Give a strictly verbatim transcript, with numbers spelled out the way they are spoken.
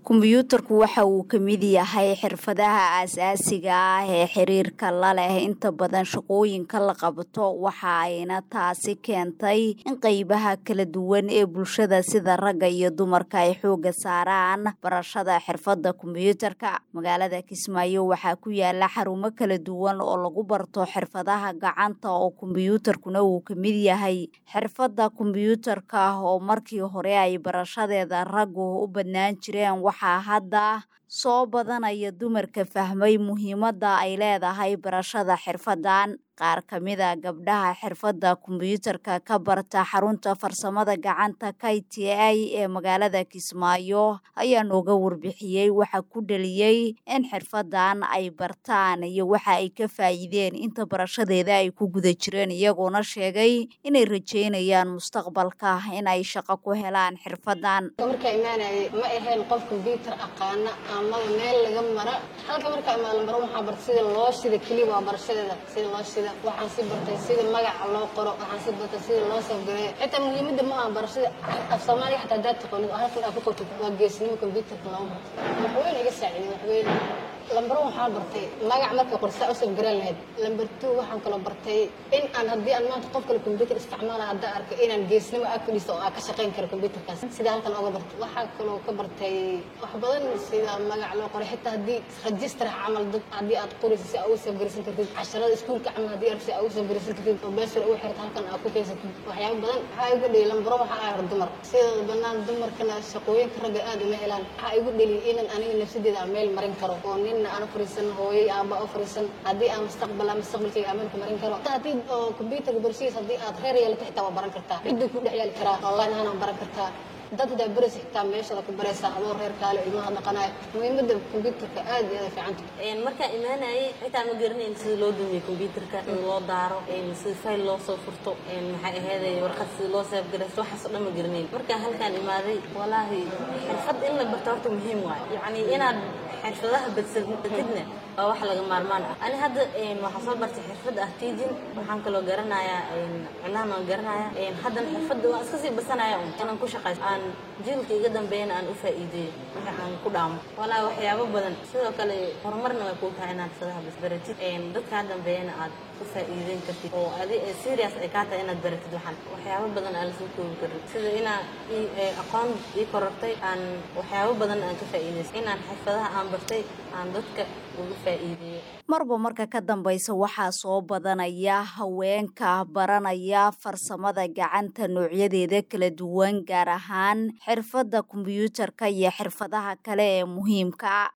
Kombiyuutarku waxa uu ka mid yahay xirfadaha aasaasiga ah ee xiriirka la leh inta badan shaqooyinka la qabto, waxa ayna taasi keentay in qaybaha kala duwan ee bulshada sida ragga iyo dumarka ay xoogga saaraan barashada xirfadda kombiyuutarka. Magaalada Kismaayo waxaa ku yaala xarumo kala duwan oo lagu barto xirfadaha gacanta oo kombiyuutarkuna uu ka mid yahay. Xirfadda kombiyuutarka oo markii hore ay barashadeeda raggu u badnaan jireen waxaa hadda soo badanaya dumarka fahmay muhiimadda ay leedahay barashada xirfaddan. Qaar ka mid a gabdhaha xirfadda kombiyuutarka ka barta xarunta farsamada gacanta K T A ee magaalada Kismaayo ayaa nooga warbixiyey waxa ku dhaliyey in xirfaddan ay bartaan iyo waxa ay ka faa'iideen inta barashadeeda ay ku guda jireen, iyagoona sheegay inay rajeynayaan mustaqbalka in ay shaqo ku helaan xirfaddan. Marka imaanay ma ahayn qof kombiyuutar aqaana ama meel laga mara halka marka imaan baro waxa bartay sida loo shida kaliya waa barashadeeda sida loo shida waxaan si bartay sida magaca loo qoro waxaan si bartay sida loo sawiro xitaa muhiimadda ma aha barashada af Soomaaliga xitaa dad taqoon halka aad ku qorto waa geesnimo kombiyuutarka loo barto wax weyn iga saaciday wax weyn lambar waxaan bartay magac marka qorsa u sawiraan lahayd lambar two waxaan kala bartay in aan hadii aan maanta qof kale kombiyuutar isticmaalayo hadda arko inaan geesnimo aad ku dhiso oo aan ka shaqeyn karo kombiyuutarkaas sida halkan uga bartay waxa kale oo ka bartay wax badan sida magac loo qoro xitaa hadii register camal dad hadii aad qorayso si aad u sawiraysan kartid casharada iskuulka camal hadii aad si aad u sawiraysan kartid oo beesar u xirto halkan aad ku keysatid waxyaabo badan waxa igu dhigay lambar waxa ay dumar sida banaan dumarkana shaqooyinka ragga aad uma helaan waxa igu dhigay inaan aniga nafsadeeda meel marin karo oo nin أنا فريسن هوي أبا أفريسن هدي أنا مستقبل مستقبل شيء أمريكا مرين كرا تأتي كمبيوتر برشيس هدي أتغير يلا تحت وبرن كرتا عندك كل حيال كرا والله أنا برن كرتا dad da baris xitaa meesha la ku baraysa hado reer kale ilmaha dhaqanay muhiimadda kombiyuutarka aad iyo aad fiican een marka imaanay xitaa ma garanay sida loo dumiyo kombiyuutarka in loo daaro in sida file loo soo furto in maxay ahayd warqad sida loo save garaysto waxa soo dhama garanay marka halkan imaaday wallahi xirfad in la barto horta muhiim waay yani inaad xirfadaha badsadidna waa wax laga maarmaan ah ani hadda een waxa soo bartay xirfad ah teaching waxaan kala garanayaa een cilaan oo garanayaa een hadda xirfadda waa iska sii basanayaa inaan ku shaqeeyo jiilka iga dambeeyana aan u faa'iideeyo waxa aan ku dhaamo walaa waxyaabo badan sidoo kale horumarna way ku tahay inaad sadaha basbaratid een dadka dambeeyana aad ku faa'iideyn kartid oo adi serious ay ka tahay inaad baratid waxan waxyaabo badan aan soo koobi karin sida ina aqoon ii korortay aan waxyaabo badan aan ka faa'iideysto inaan xirfadaha aan bartay aan dadka ugu faa'iideeyo marba marka ka dambaysa waxaa soo badanaya haweenka baranaya farsamada gacanta noocyadeeda kala duwan gaar ahaan xirfadda kombiyuutarka iyo xirfadaha kale ee muhiimka